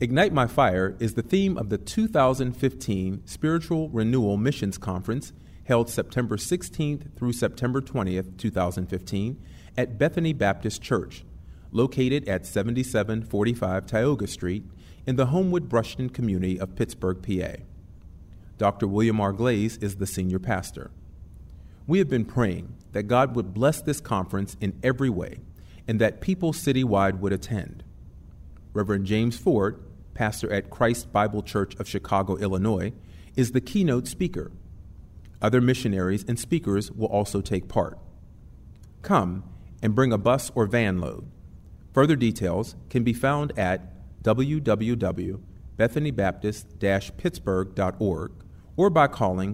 Ignite My Fire is the theme of the 2015 Spiritual Renewal Missions Conference held September 16th through September 20th, 2015 at Bethany Baptist Church, located at 7745 Tioga Street in the Homewood Brushton community of Pittsburgh, PA. Dr. William R. Glaze is the senior pastor. We have been praying that God would bless this conference in every way and that people citywide would attend. Reverend James Ford, pastor at Christ Bible Church of Chicago, Illinois, is the keynote speaker. Other missionaries and speakers will also take part. Come and bring a bus or van load. Further details can be found at www.bethanybaptist-pittsburgh.org or by calling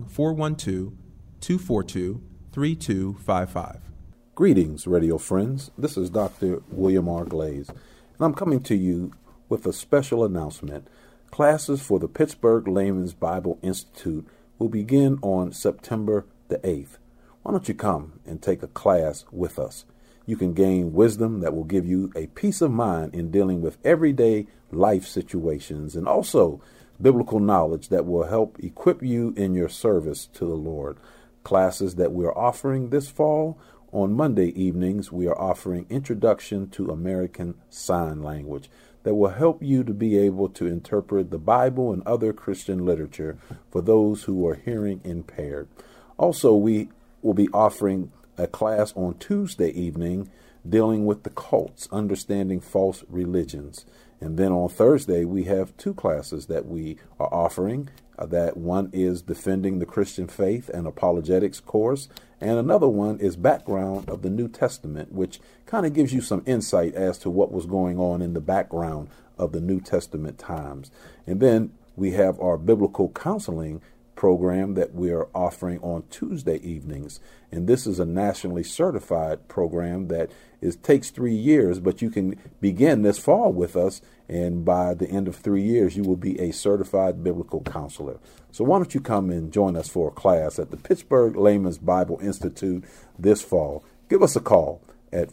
412-242-3255. Greetings, radio friends. This is Dr. William R. Glaze, and I'm coming to you with a special announcement. Classes for the Pittsburgh Layman's Bible Institute will begin on September the 8th. Why don't you come and take a class with us? You can gain wisdom that will give you a peace of mind in dealing with everyday life situations, and also biblical knowledge that will help equip you in your service to the Lord. Classes that we are offering this fall: on Monday evenings, we are offering Introduction to American Sign Language that will help you to be able to interpret the Bible and other Christian literature for those who are hearing impaired. Also, we will be offering a class on Tuesday evening dealing with the cults, understanding false religions. And then on Thursday, we have two classes that we are offering. That one is Defending the Christian Faith and Apologetics course, and another one is Background of the New Testament, which kind of gives you some insight as to what was going on in the background of the New Testament times. And then we have our biblical counseling program that we are offering on Tuesday evenings. And this is a nationally certified program that takes 3 years, but you can begin this fall with us, and by the end of 3 years, you will be a certified biblical counselor. So why don't you come and join us for a class at the Pittsburgh Layman's Bible Institute this fall? Give us a call at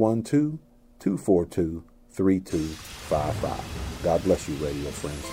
412-242-3255. God bless you, radio friends.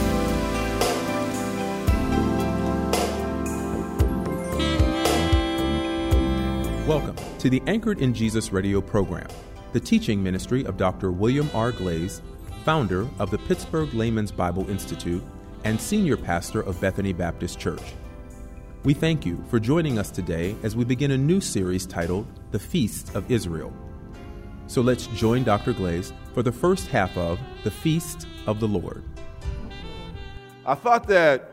Welcome to the Anchored in Jesus radio program, the teaching ministry of Dr. William R. Glaze, founder of the Pittsburgh Layman's Bible Institute and senior pastor of Bethany Baptist Church. We thank you for joining us today as we begin a new series titled The Feast of Israel. So let's join Dr. Glaze for the first half of The Feast of the Lord. I thought that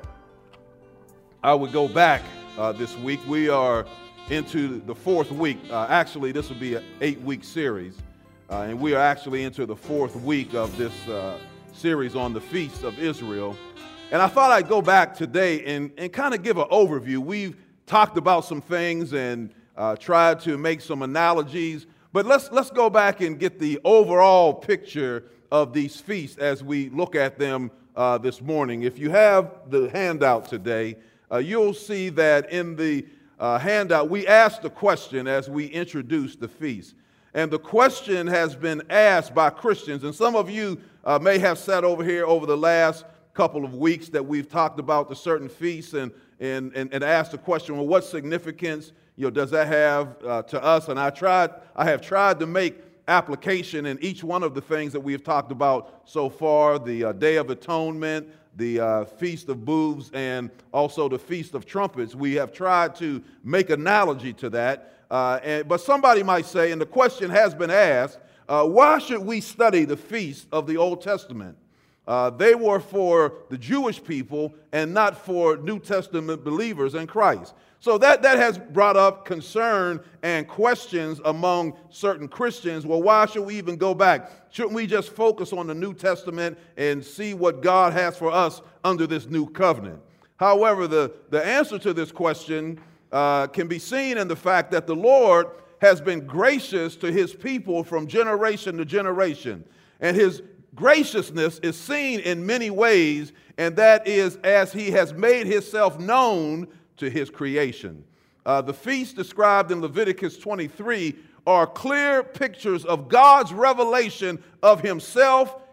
I would go back this week. We are into the fourth week. Actually, this will be an 8-week series, and we are actually into the fourth week of this series on the Feast of Israel. And I thought I'd go back today and kind of give an overview. We've talked about some things and tried to make some analogies, but let's go back and get the overall picture of these feasts as we look at them this morning. If you have the handout today, you'll see that in the handout, we asked the question as we introduced the feast. And the question has been asked by Christians, and some of you may have sat over here over the last couple of weeks that we've talked about the certain feasts and asked the question, well, what significance does that have to us? And I have tried to make application in each one of the things that we've talked about so far: the Day of Atonement, the Feast of Booths, and also the Feast of Trumpets. We have tried to make analogy to that. But somebody might say, and the question has been asked, why should we study the feast of the Old Testament? They were for the Jewish people and not for New Testament believers in Christ. So that has brought up concern and questions among certain Christians. Well, why should we even go back? Shouldn't we just focus on the New Testament and see what God has for us under this new covenant? However, the answer to this question can be seen in the fact that the Lord has been gracious to his people from generation to generation. And his graciousness is seen in many ways, and that is as he has made himself known to his creation. The feasts described in Leviticus 23 are clear pictures of God's revelation of himself,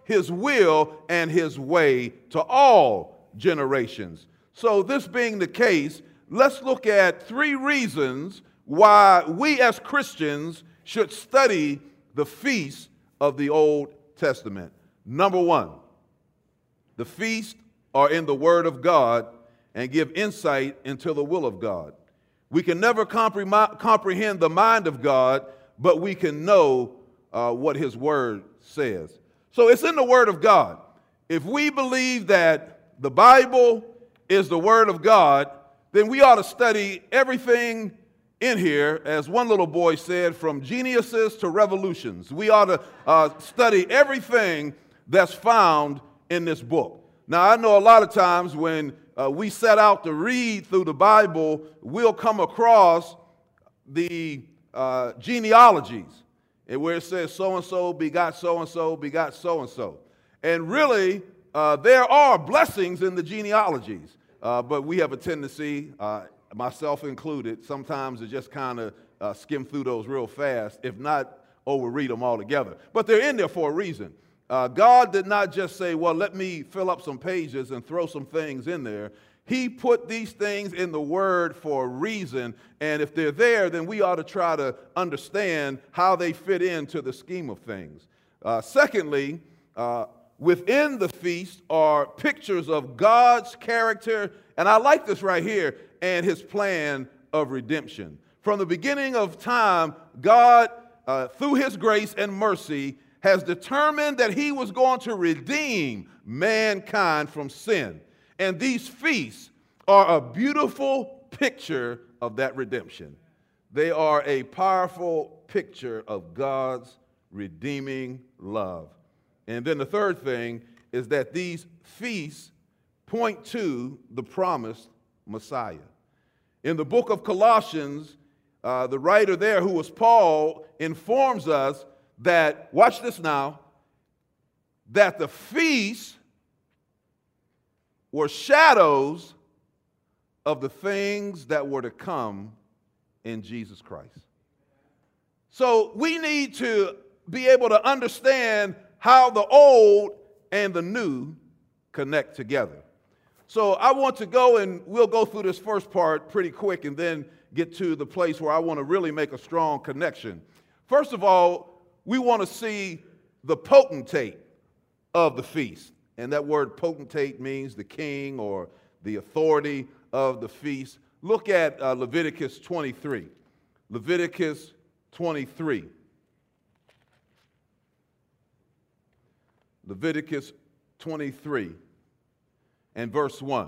his will and his way to all generations. So this being the case, let's look at 3 reasons why we as Christians should study the feasts of the Old Testament. Number 1, the feasts are in the Word of God and give insight into the will of God. We can never comprehend the mind of God, but we can know what His Word says. So it's in the Word of God. If we believe that the Bible is the Word of God, then we ought to study everything in here, as one little boy said, from geniuses to revolutions. We ought to study everything that's found in this book. Now, I know a lot of times when we set out to read through the Bible, we'll come across the genealogies, and where it says so-and-so begot so-and-so begot so-and-so. And really, there are blessings in the genealogies, but we have a tendency, myself included, sometimes to just kind of skim through those real fast, if not overread them altogether. But they're in there for a reason. God did not just say, well, let me fill up some pages and throw some things in there. He put these things in the Word for a reason, and if they're there, then we ought to try to understand how they fit into the scheme of things. Secondly, within the feast are pictures of God's character, and I like this right here, and His plan of redemption. From the beginning of time, God, through His grace and mercy, has determined that He was going to redeem mankind from sin. And these feasts are a beautiful picture of that redemption. They are a powerful picture of God's redeeming love. And then the third thing is that these feasts point to the promised Messiah. In the book of Colossians, the writer there, who was Paul, informs us that, watch this now, that the feasts were shadows of the things that were to come in Jesus Christ. So we need to be able to understand how the old and the new connect together. So I want to go, and we'll go through this first part pretty quick and then get to the place where I want to really make a strong connection. First of all, we want to see the potentate of the feast. And that word potentate means the king or the authority of the feast. Look at Leviticus 23. Leviticus 23. Leviticus 23 and verse 1.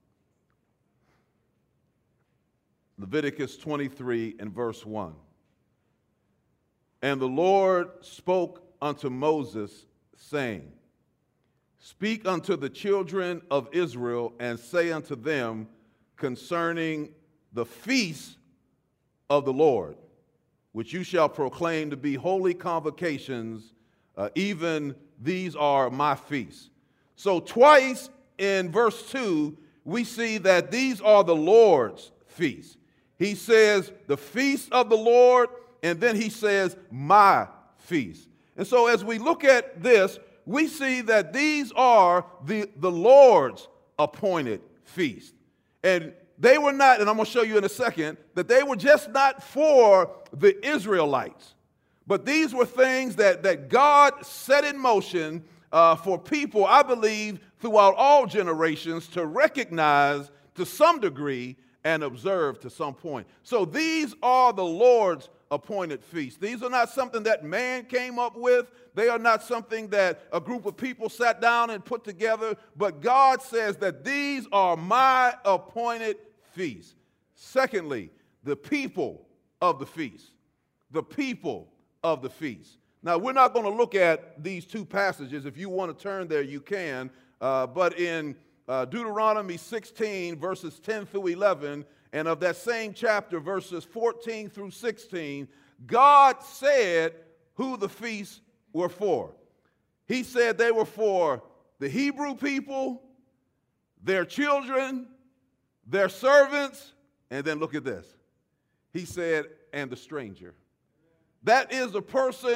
Leviticus 23 and verse 1. And the Lord spoke unto Moses, saying, Speak unto the children of Israel, and say unto them concerning the feast of the Lord, which you shall proclaim to be holy convocations, even these are my feasts. So twice in verse 2, we see that these are the Lord's feasts. He says the feast of the Lord, and then he says my feast. And so as we look at this, we see that these are the Lord's appointed feast. And they were not, and I'm going to show you in a second, that they were just not for the Israelites. But these were things that God set in motion for people, I believe, throughout all generations to recognize to some degree and observe to some point. So these are the Lord's appointed feasts. These are not something that man came up with. They are not something that a group of people sat down and put together. But God says that these are my appointed feasts. Secondly, the people of the feast. The people of the feast. Now, we're not going to look at these two passages. If you want to turn there, you can. But in Deuteronomy 16, verses 10 through 11, and of that same chapter, verses 14 through 16, God said who the feasts were for. He said they were for the Hebrew people, their children, their servants, and then look at this. He said, and the stranger. That is a person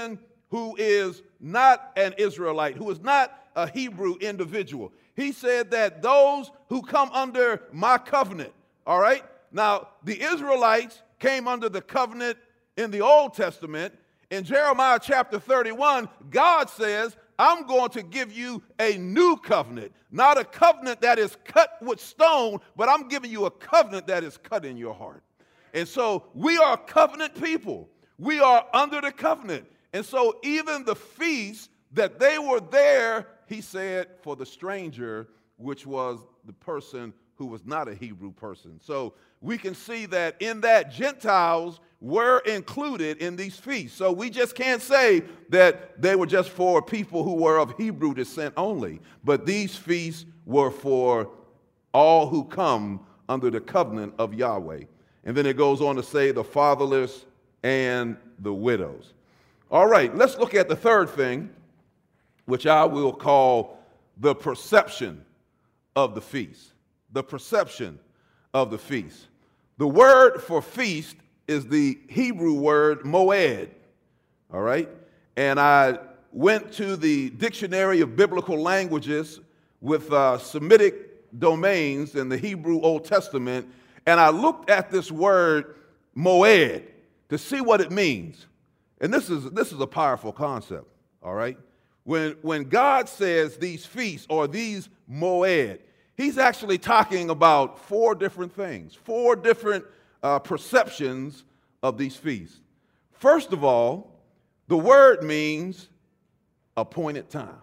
who is not an Israelite, who is not a Hebrew individual. He said that those who come under my covenant, all right? Now, the Israelites came under the covenant in the Old Testament. In Jeremiah chapter 31, God says, I'm going to give you a new covenant, not a covenant that is cut with stone, but I'm giving you a covenant that is cut in your heart. And so we are covenant people. We are under the covenant. And so even the feast that they were there, he said, for the stranger, which was the person who was not a Hebrew person. So we can see that in that Gentiles were included in these feasts. So we just can't say that they were just for people who were of Hebrew descent only. But these feasts were for all who come under the covenant of Yahweh. And then it goes on to say the fatherless and the widows. All right, let's look at the third thing, which I will call the perception of the feast. The perception of the feast. The word for feast is the Hebrew word moed, all right? And I went to the Dictionary of Biblical Languages with Semitic domains in the Hebrew Old Testament, and I looked at this word moed to see what it means. And this is a powerful concept, all right? When God says these feasts or these moed, he's actually talking about four different things, four different perceptions of these feasts. First of all, the word means appointed time.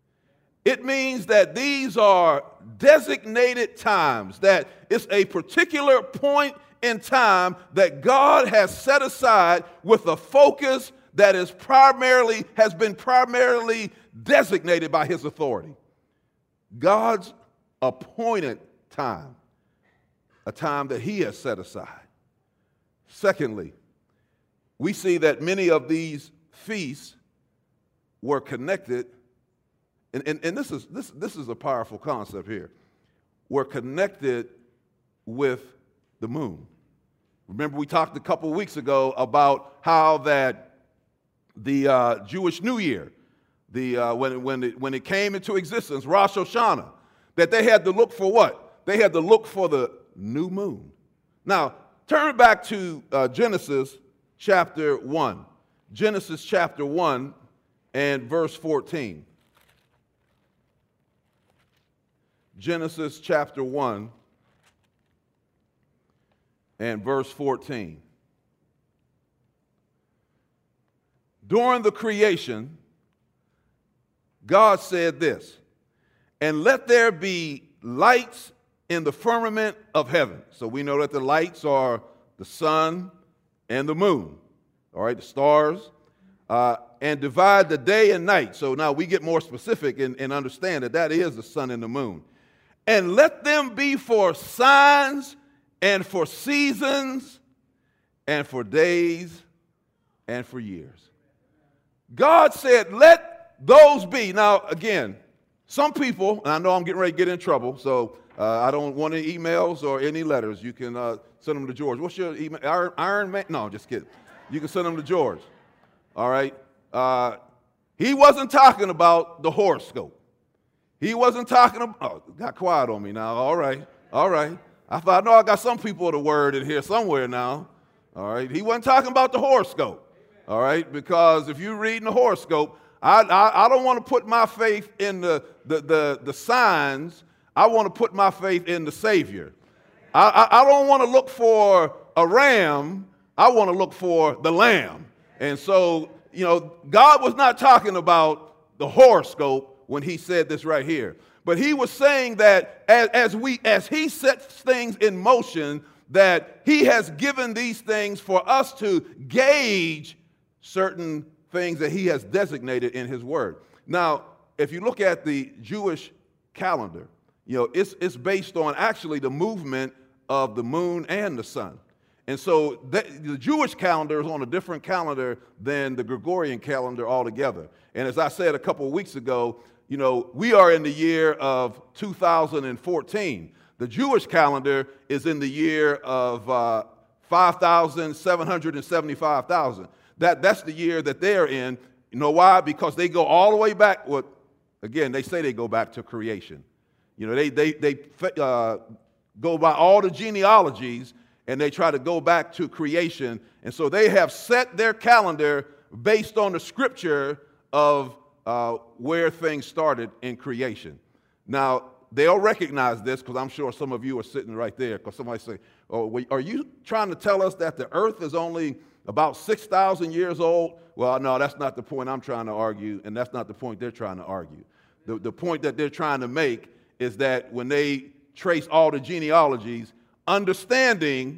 It means that these are designated times, that it's a particular point in time that God has set aside with a focus that has been primarily designated by his authority. God's appointed time, a time that he has set aside. Secondly, we see that many of these feasts were connected, and this is a powerful concept here, were connected with the moon. Remember, we talked a couple of weeks ago about how that the Jewish New Year, when it came into existence, Rosh Hashanah, that they had to look for what? They had to look for the new moon. Now, turn back to Genesis chapter 1. Genesis chapter 1 and verse 14. Genesis chapter 1 and verse 14. During the creation, God said this, and let there be lights in the firmament of heaven. So we know that the lights are the sun and the moon, all right, the stars, and divide the day and night. So now we get more specific and understand that that is the sun and the moon. And let them be for signs and for seasons and for days and for years. God said, let those be. Now, again, some people, and I know I'm getting ready to get in trouble, so I don't want any emails or any letters. You can send them to George. What's your email? Iron Man? No, just kidding. You can send them to George. All right? He wasn't talking about the horoscope. He wasn't talking about, oh, got quiet on me now. All right. I thought, no, I got some people of the word in here somewhere now. All right. He wasn't talking about the horoscope. All right. Because if you're reading the horoscope, I don't want to put my faith in the signs. I want to put my faith in the Savior. I don't want to look for a ram. I want to look for the lamb. And so, God was not talking about the horoscope when he said this right here. But he was saying that as he sets things in motion, that he has given these things for us to gauge certain things that he has designated in his word. Now, if you look at the Jewish calendar, it's based on actually the movement of the moon and the sun. And so the Jewish calendar is on a different calendar than the Gregorian calendar altogether. And as I said a couple of weeks ago, we are in the year of 2014. The Jewish calendar is in the year of 5,775,000. That's the year that they're in. You know why? Because they go all the way back. Well, again, they say they go back to creation. You know, they go by all the genealogies, and they try to go back to creation. And so they have set their calendar based on the scripture of where things started in creation. Now, they'll recognize this because I'm sure some of you are sitting right there because somebody say, oh, are you trying to tell us that the earth is only about 6,000 years old? Well, no, that's not the point I'm trying to argue, and that's not the point they're trying to argue. The point that they're trying to make is that when they trace all the genealogies, understanding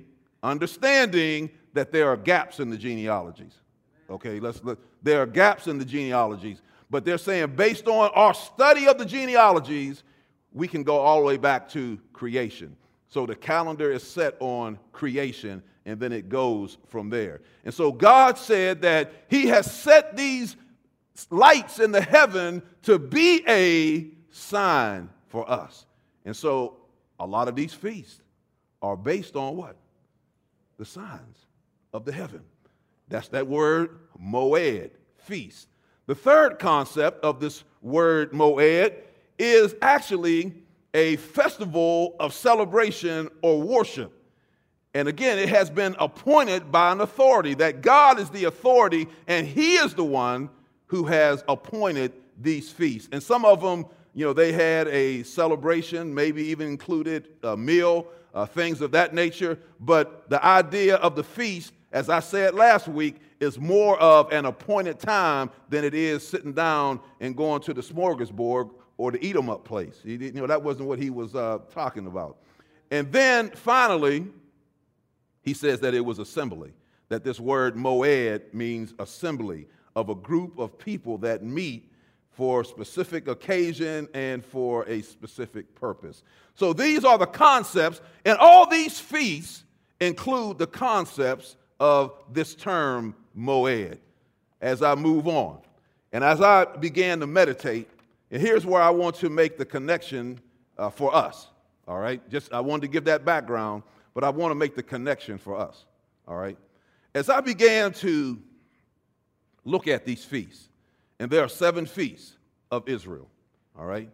that there are gaps in the genealogies. Okay, there are gaps in the genealogies, but they're saying based on our study of the genealogies, we can go all the way back to creation. So the calendar is set on creation, and then it goes from there. And so God said that he has set these lights in the heaven to be a sign for us. And so a lot of these feasts are based on what? The signs of the heaven. That's that word moed, feast. The third concept of this word moed is actually a festival of celebration or worship. And again, it has been appointed by an authority, that God is the authority, and he is the one who has appointed these feasts. And some of them, you know, they had a celebration, maybe even included a meal, things of that nature. But the idea of the feast, as I said last week, is more of an appointed time than it is sitting down and going to the smorgasbord or the eat-em-up place. You know, that wasn't what he was talking about. And then finally, he says that it was assembly, that this word moed means assembly of a group of people that meet for a specific occasion and for a specific purpose. So these are the concepts, and all these feasts include the concepts of this term moed. As I move on, and as I began to meditate, and here's where I want to make the connection for us, all right? I wanted to give that background, but I want to make the connection for us, all right? As I began to look at these feasts, and there are 7 feasts of Israel, all right?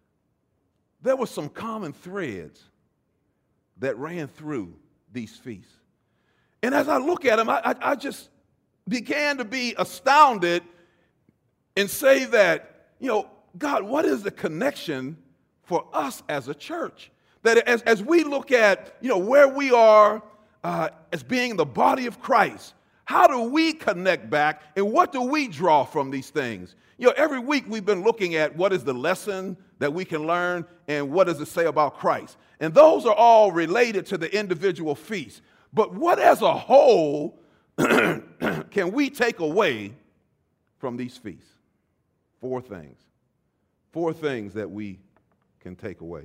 There were some common threads that ran through these feasts. And as I look at them, I just began to be astounded and say that, you know, God, what is the connection for us as a church? That as we look at, you know, where we are as being the body of Christ, how do we connect back and what do we draw from these things? You know, every week we've been looking at what is the lesson that we can learn and what does it say about Christ. And those are all related to the individual feasts. But what as a whole can we take away from these feasts? 4 things. 4 things that we can take away.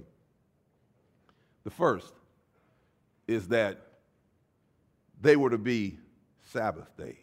The first is that they were to be Sabbath days.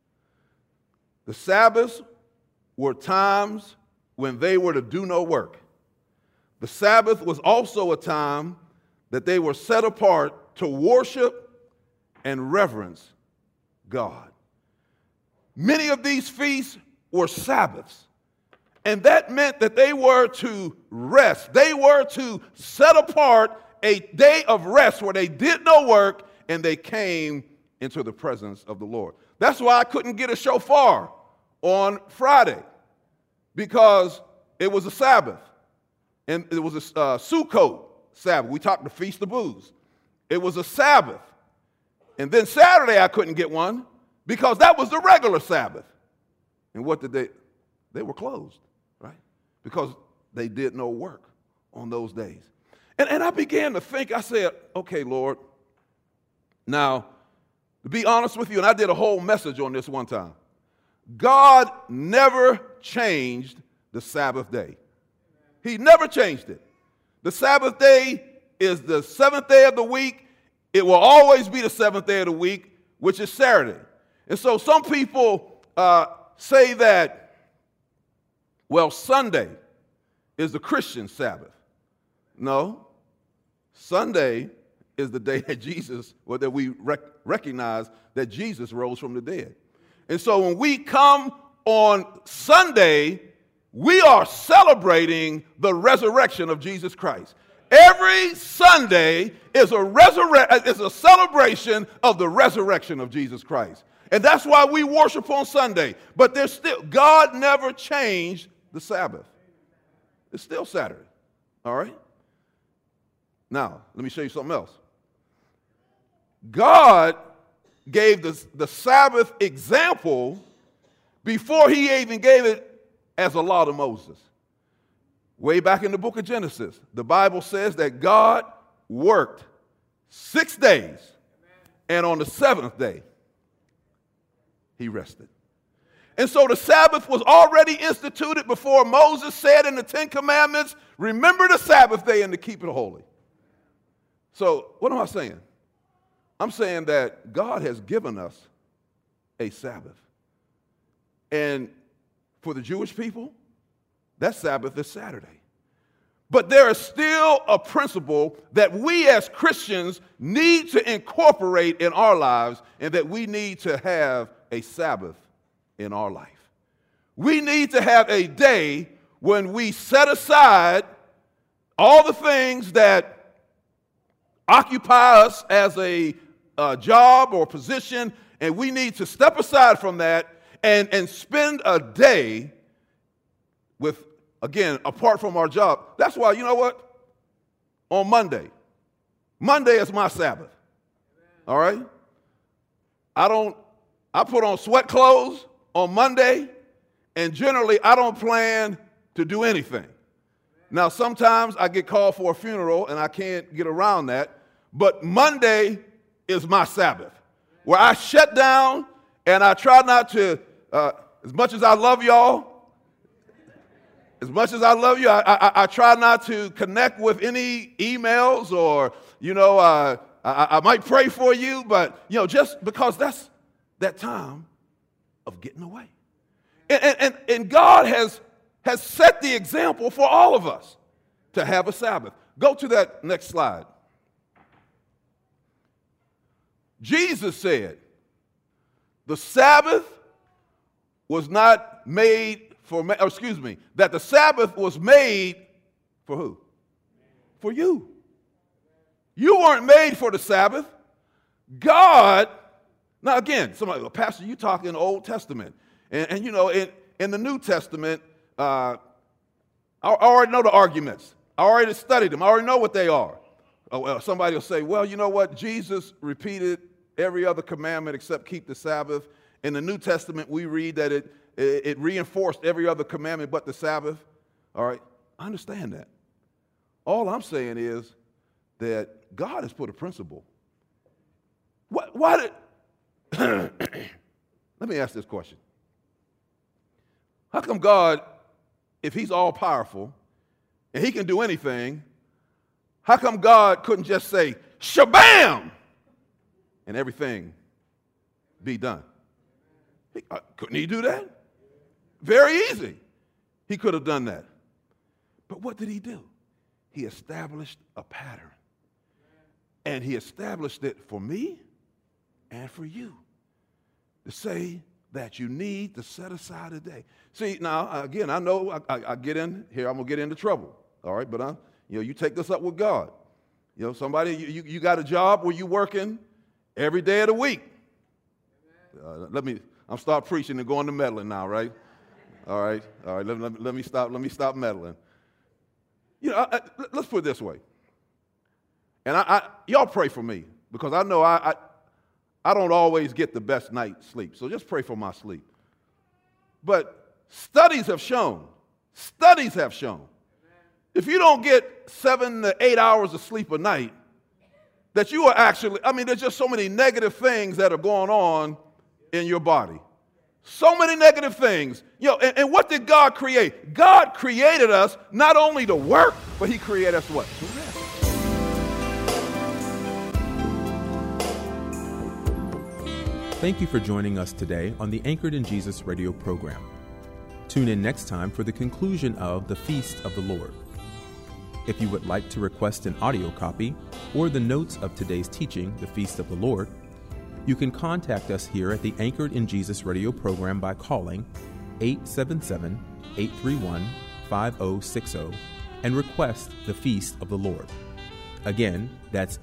The Sabbaths were times when they were to do no work. The Sabbath was also a time that they were set apart to worship and reverence God. Many of these feasts were Sabbaths, and that meant that they were to rest. They were to set apart a day of rest where they did no work and they came into the presence of the Lord. That's why I couldn't get a shofar on Friday, because it was a Sabbath. And it was a Sukkot Sabbath. We talked the Feast of Booths. It was a Sabbath. And then Saturday I couldn't get one because that was the regular Sabbath. And what did they were closed, right? Because they did no work on those days. And I began to think, I said, okay, Lord, now, to be honest with you, and I did a whole message on this one time, God never changed the Sabbath day. He never changed it. The Sabbath day is the 7th day of the week. It will always be the 7th day of the week, which is Saturday. And so some people say that, well, Sunday is the Christian Sabbath. No, Sunday is the day that Jesus, or that we recognize that Jesus rose from the dead. And so when we come on Sunday, we are celebrating the resurrection of Jesus Christ. Every Sunday is a celebration of the resurrection of Jesus Christ. And that's why we worship on Sunday. But God never changed the Sabbath. It's still Saturday. All right? Now, let me show you something else. God gave the Sabbath example before he even gave it as a law to Moses. Way back in the book of Genesis, the Bible says that God worked 6 days, and on the seventh day, he rested. And so the Sabbath was already instituted before Moses said in the Ten Commandments, remember the Sabbath day and to keep it holy. So what am I saying? I'm saying that God has given us a Sabbath. And for the Jewish people, that Sabbath is Saturday. But there is still a principle that we as Christians need to incorporate in our lives, and that we need to have a Sabbath in our life. We need to have a day when we set aside all the things that occupy us as a job or position, and we need to step aside from that and spend a day with, again, apart from our job. That's why, you know what? On Monday is my Sabbath. All right? I put on sweat clothes on Monday, and generally I don't plan to do anything. Now, sometimes I get called for a funeral and I can't get around that, but Monday is my Sabbath, where I shut down and I try not to, as much as I love y'all, I try not to connect with any emails or, I might pray for you, but, just because that's that time of getting away. And God has set the example for all of us to have a Sabbath. Go to that next slide. Jesus said, the Sabbath was not made that the Sabbath was made for who? For you. You weren't made for the Sabbath. God, now again, somebody, Pastor, you talk in the Old Testament. And in the New Testament, I already know the arguments. I already studied them. I already know what they are. Oh, well, somebody will say, well, you know what? Jesus repeated every other commandment except keep the Sabbath. In the New Testament, we read that it reinforced every other commandment but the Sabbath. All right, I understand that. All I'm saying is that God has put a principle. Why did... Let me ask this question. How come God, if he's all-powerful and he can do anything, how come God couldn't just say, shabam, and everything be done? Couldn't he do that? Very easy. He could have done that. But what did he do? He established a pattern. And he established it for me and for you to say that you need to set aside a day. See, now, again, I know I get in here, I'm going to get into trouble. All right, but you take this up with God. Somebody, you got a job where you're working every day of the week. I'm start preaching and going to meddling now, right? All right. Let me stop meddling. Let's put it this way. And y'all pray for me, because I know I don't always get the best night's sleep. So just pray for my sleep. But studies have shown, if you don't get 7 to 8 hours of sleep a night, that you are actually, there's just so many negative things that are going on in your body. So many negative things. And what did God create? God created us not only to work, but he created us what? To rest. Thank you for joining us today on the Anchored in Jesus radio program. Tune in next time for the conclusion of the Feast of the Lord. If you would like to request an audio copy or the notes of today's teaching, the Feast of the Lord, you can contact us here at the Anchored in Jesus radio program by calling 877-831-5060 and request the Feast of the Lord. Again, that's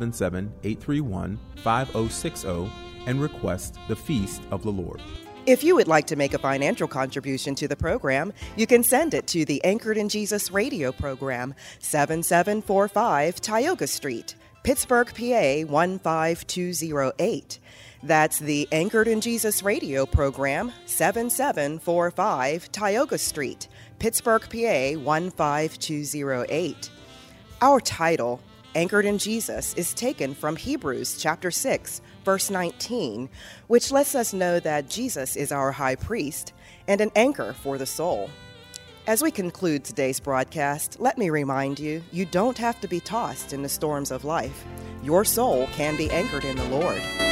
877-831-5060 and request the Feast of the Lord. If you would like to make a financial contribution to the program, you can send it to the Anchored in Jesus radio program, 7745 Tioga Street, Pittsburgh, PA 15208. That's the Anchored in Jesus radio program, 7745 Tioga Street, Pittsburgh, PA 15208. Our title, Anchored in Jesus, is taken from Hebrews chapter 6, verse 19, which lets us know that Jesus is our high priest and an anchor for the soul. As we conclude today's broadcast, let me remind you, you don't have to be tossed in the storms of life. Your soul can be anchored in the Lord.